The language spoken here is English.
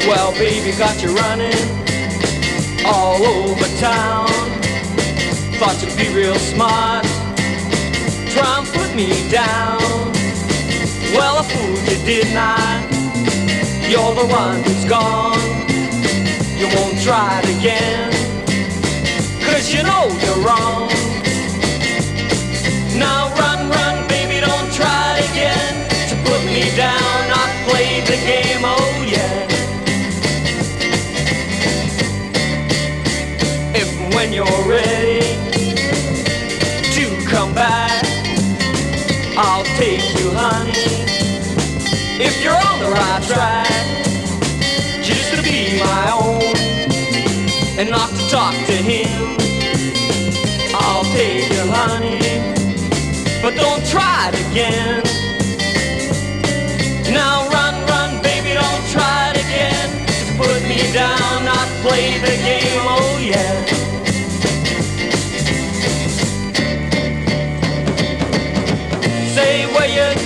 Well, baby, got you running all over town. Thought you'd be real smart, try and put me down. Well, I fooled you, didn't I? You're the one who's gone. You won't try it again, 'cause you know you're wrong. Now run, run, baby, don't try it again to put me down. I played the game, oh yeah. If and when you're ready to come back, I'll take you, honey. If you're on the right track, just to be my own and not to talk to him, I'll take you, honey, but don't try it again. Now run, run, baby, don't try it again to put me down, not play the game, oh yeah. Say where you